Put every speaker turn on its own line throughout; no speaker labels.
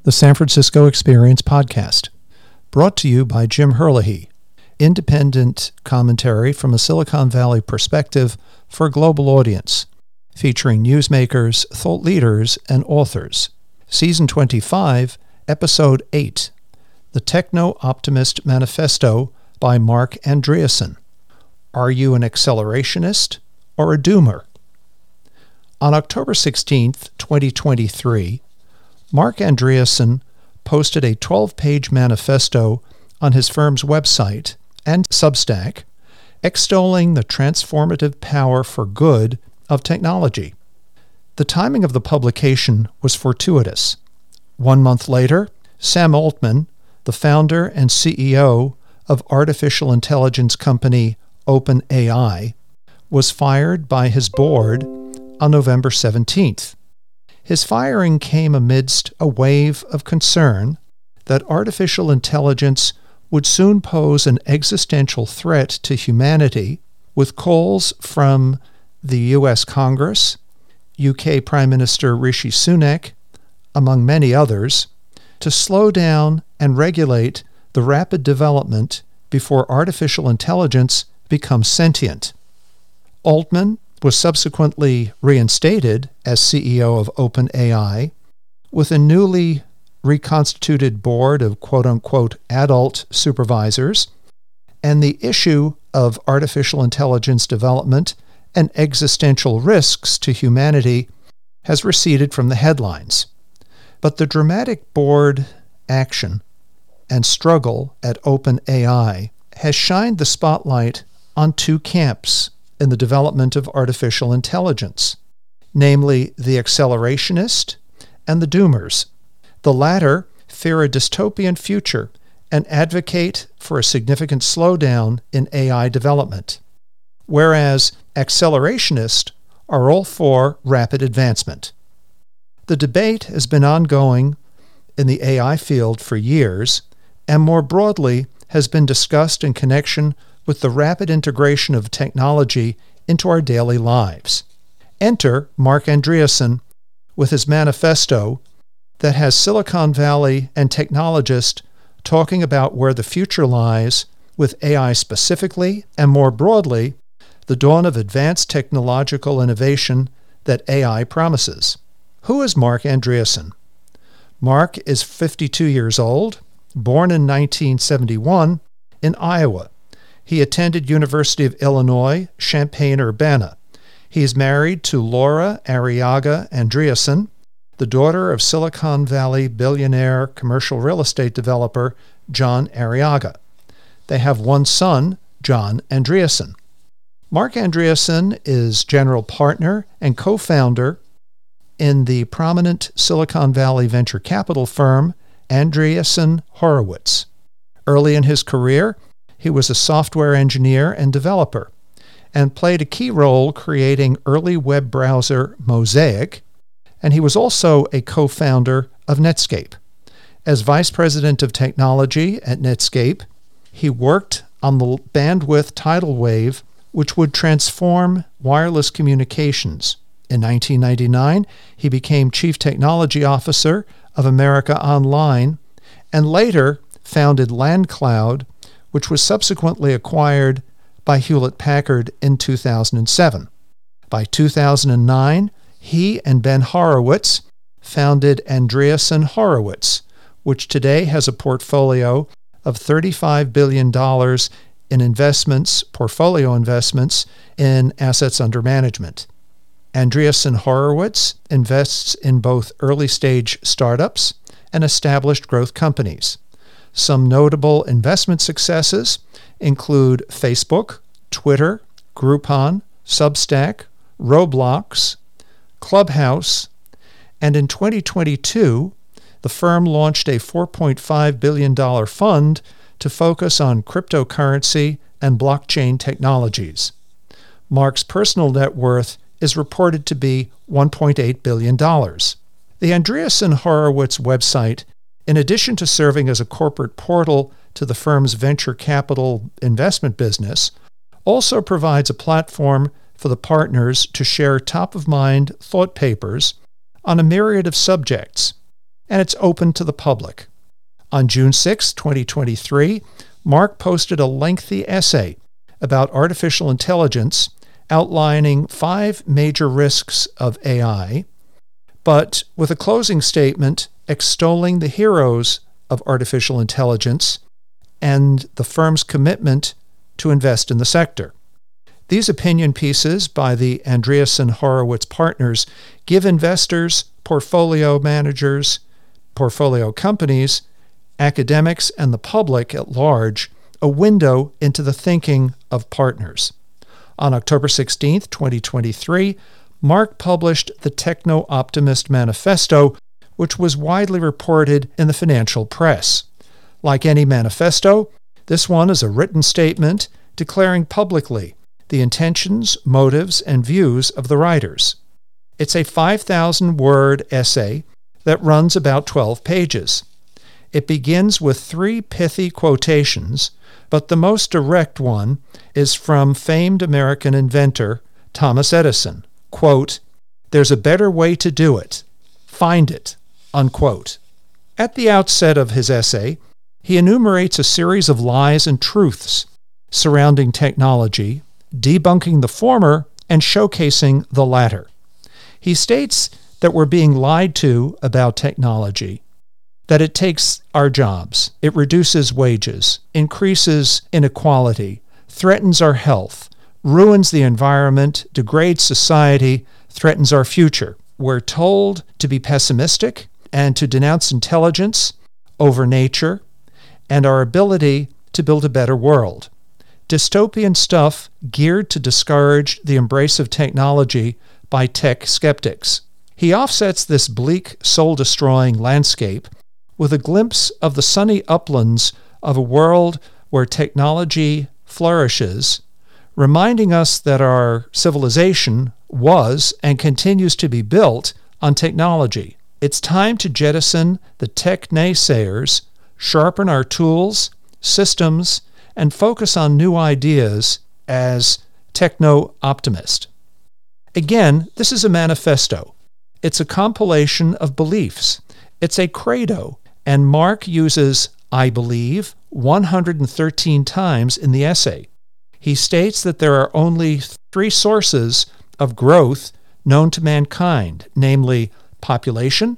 the San Francisco Experience podcast, brought to you by Jim Herlihy, independent commentary from a Silicon Valley perspective for a global audience, featuring newsmakers, thought leaders, and authors. Season 25, Episode 8, The Techno-Optimist Manifesto by Marc Andreessen. Are you an accelerationist or a doomer? On October 16, 2023, Marc Andreessen posted a 12-page manifesto on his firm's website and Substack, extolling the transformative power for good of technology. The timing of the publication was fortuitous. 1 month later, Sam Altman, the founder and CEO of artificial intelligence company OpenAI, was fired by his board on November 17th. His firing came amidst a wave of concern that artificial intelligence would soon pose an existential threat to humanity, with calls from the U.S. Congress, UK Prime Minister Rishi Sunak, among many others, to slow down and regulate the rapid development before artificial intelligence becomes sentient. Altman was subsequently reinstated as CEO of OpenAI, with a newly reconstituted board of quote-unquote adult supervisors, and the issue of artificial intelligence development and existential risks to humanity has receded from the headlines. But the dramatic board action and struggle at OpenAI has shined the spotlight on two camps in the development of artificial intelligence, namely the accelerationist and the doomers. The latter fear a dystopian future and advocate for a significant slowdown in AI development, whereas accelerationists are all for rapid advancement. The debate has been ongoing in the AI field for years, and more broadly has been discussed in connection with the rapid integration of technology into our daily lives. Enter Marc Andreessen with his manifesto that has Silicon Valley and technologists talking about where the future lies with AI specifically, and more broadly, the dawn of advanced technological innovation that AI promises. Who is Marc Andreessen? Marc is 52 years old, born in 1971 in Iowa. He attended University of Illinois, Champaign-Urbana. He is married to Laura Arriaga Andreessen, the daughter of Silicon Valley billionaire commercial real estate developer John Arriaga. They have one son, John Andreessen. Marc Andreessen is general partner and co-founder in the prominent Silicon Valley venture capital firm Andreessen Horowitz. Early in his career, he was a software engineer and developer, and played a key role creating early web browser Mosaic, and he was also a co-founder of Netscape. As vice president of technology at Netscape, he worked on the bandwidth tidal wave, which would transform wireless communications. In 1999, he became chief technology officer of America Online, and later founded LandCloud, which was subsequently acquired by Hewlett-Packard in 2007. By 2009, he and Ben Horowitz founded Andreessen Horowitz, which today has a portfolio of $35 billion in portfolio investments in assets under management. Andreessen Horowitz invests in both early-stage startups and established growth companies. Some notable investment successes include Facebook, Twitter, Groupon, Substack, Roblox, Clubhouse, and in 2022, the firm launched a $4.5 billion fund to focus on cryptocurrency and blockchain technologies. Marc's personal net worth is reported to be $1.8 billion. The Andreessen Horowitz website, in addition to serving as a corporate portal to the firm's venture capital investment business, also provides a platform for the partners to share top-of-mind thought papers on a myriad of subjects, and it's open to the public. On June 6, 2023, Mark posted a lengthy essay about artificial intelligence outlining 5 major risks of AI, but with a closing statement extolling the heroes of artificial intelligence and the firm's commitment to invest in the sector. These opinion pieces by the Andreessen Horowitz partners give investors, portfolio managers, portfolio companies, academics, and the public at large a window into the thinking of partners. On October 16, 2023, Mark published the Techno-Optimist Manifesto, which was widely reported in the financial press. Like any manifesto, this one is a written statement declaring publicly the intentions, motives, and views of the writers. It's a 5,000-word essay that runs about 12 pages. It begins with 3 pithy quotations, but the most direct one is from famed American inventor Thomas Edison. Quote, "There's a better way to do it. Find it." Unquote. At the outset of his essay, he enumerates a series of lies and truths surrounding technology, debunking the former and showcasing the latter. He states that we're being lied to about technology, that it takes our jobs, it reduces wages, increases inequality, threatens our health, ruins the environment, degrades society, threatens our future. We're told to be pessimistic and to denounce intelligence over nature and our ability to build a better world. Dystopian stuff geared to discourage the embrace of technology by tech skeptics. He offsets this bleak, soul-destroying landscape with a glimpse of the sunny uplands of a world where technology flourishes, reminding us that our civilization was and continues to be built on technology. It's time to jettison the tech naysayers, sharpen our tools, systems, and focus on new ideas as techno-optimist. Again, this is a manifesto. It's a compilation of beliefs. It's a credo, and Mark uses "I believe" 113 times in the essay. He states that there are only 3 sources of growth known to mankind, namely population,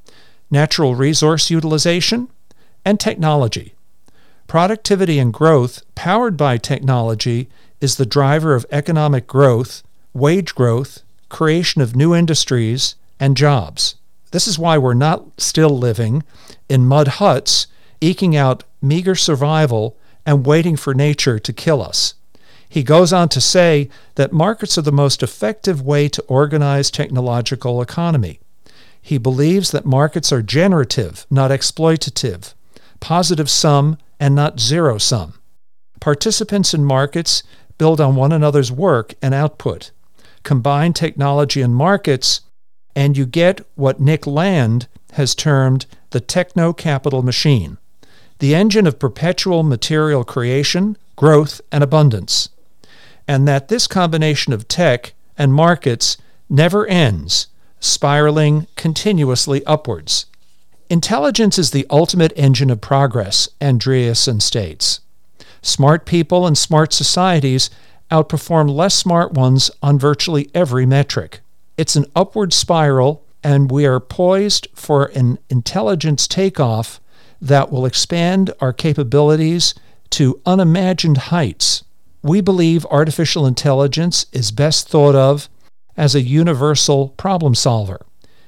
natural resource utilization, and technology. Productivity and growth powered by technology is the driver of economic growth, wage growth, creation of new industries, and jobs. This is why we're not still living in mud huts, eking out meager survival and waiting for nature to kill us. He goes on to say that markets are the most effective way to organize technological economy. He believes that markets are generative, not exploitative, positive sum and not zero sum. Participants in markets build on one another's work and output. Combine technology and markets, and you get what Nick Land has termed the techno-capital machine, the engine of perpetual material creation, growth, and abundance, and that this combination of tech and markets never ends, spiraling continuously upwards. Intelligence is the ultimate engine of progress, Andreessen states. Smart people and smart societies outperform less smart ones on virtually every metric. It's an upward spiral, and we are poised for an intelligence takeoff that will expand our capabilities to unimagined heights. We believe artificial intelligence is best thought of as a universal problem solver.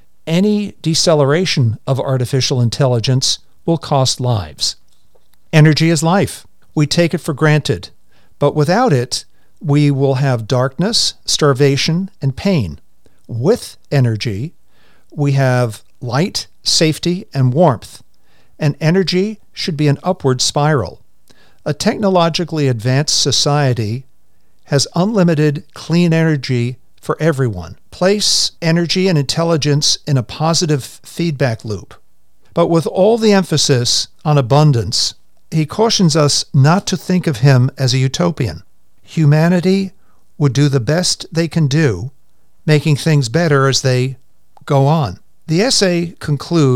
Any deceleration of artificial intelligence will cost lives. Energy is life. We take it for granted, but without it, we will have darkness, starvation, and pain. With energy, we have light, safety, and warmth, and energy should be an upward spiral. A technologically advanced society has unlimited clean energy for everyone. Place energy and intelligence in a positive feedback loop. But with all the emphasis on abundance, he cautions us not to think of him as a utopian. Humanity would do the best they can do, making things better as they go on. The essay concludes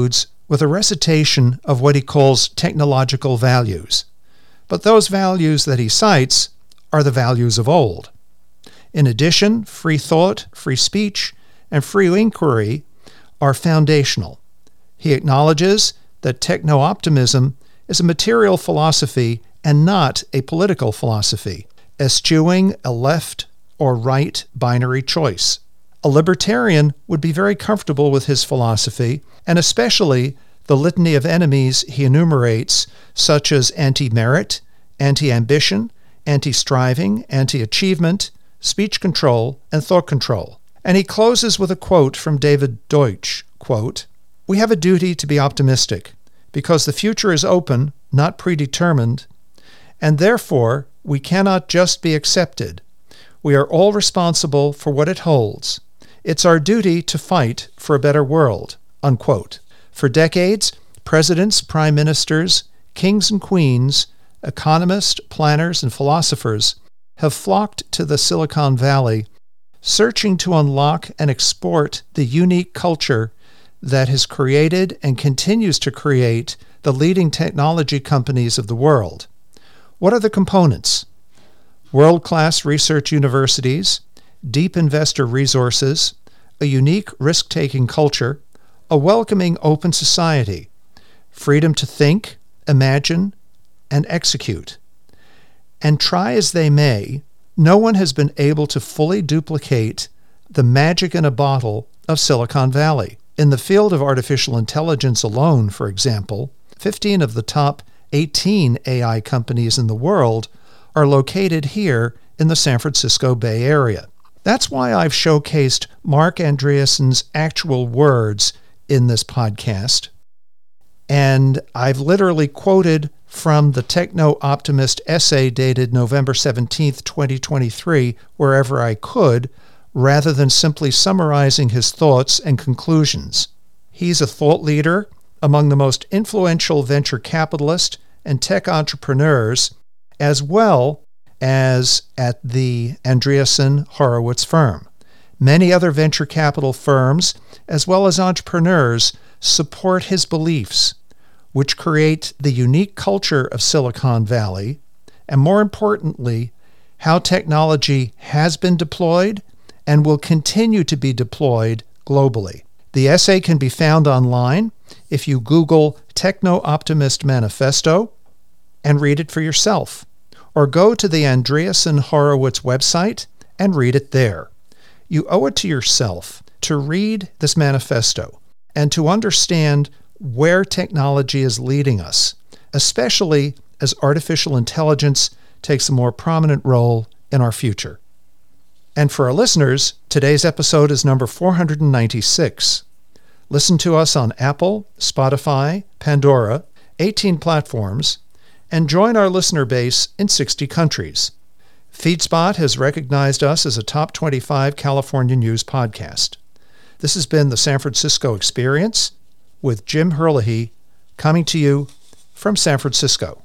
with a recitation of what he calls technological values. But those values that he cites are the values of old. In addition, free thought, free speech, and free inquiry are foundational. He acknowledges that techno-optimism is a material philosophy and not a political philosophy, eschewing a left or right binary choice. A libertarian would be very comfortable with his philosophy, and especially the litany of enemies he enumerates, such as anti-merit, anti-ambition, anti-striving, anti-achievement, speech control, and thought control. And he closes with a quote from David Deutsch, quote, "We have a duty to be optimistic, because the future is open, not predetermined, and therefore we cannot just be accepted. We are all responsible for what it holds. It's our duty to fight for a better world," unquote. For decades, presidents, prime ministers, kings and queens, economists, planners, and philosophers have flocked to the Silicon Valley, searching to unlock and export the unique culture that has created and continues to create the leading technology companies of the world. What are the components? World-class research universities, deep investor resources, a unique risk-taking culture, a welcoming open society, freedom to think, imagine, and execute. And try as they may, no one has been able to fully duplicate the magic in a bottle of Silicon Valley. In the field of artificial intelligence alone, for example, 15 of the top 18 AI companies in the world are located here in the San Francisco Bay Area. That's why I've showcased Marc Andreessen's actual words in this podcast. And I've literally quoted from the Techno-Optimist essay dated November 17th, 2023, wherever I could, rather than simply summarizing his thoughts and conclusions. He's a thought leader among the most influential venture capitalists and tech entrepreneurs, as well as at the Andreessen Horowitz firm. Many other venture capital firms, as well as entrepreneurs, support his beliefs, which create the unique culture of Silicon Valley, and more importantly, how technology has been deployed and will continue to be deployed globally. The essay can be found online if you Google Techno-Optimist Manifesto and read it for yourself, or go to the Andreessen Horowitz website and read it there. You owe it to yourself to read this manifesto and to understand where technology is leading us, especially as artificial intelligence takes a more prominent role in our future. And for our listeners, today's episode is number 496. Listen to us on Apple, Spotify, Pandora, 18 platforms, and join our listener base in 60 countries. FeedSpot has recognized us as a top 25 California news podcast. This has been the San Francisco Experience with Jim Herlihy, coming to you from San Francisco.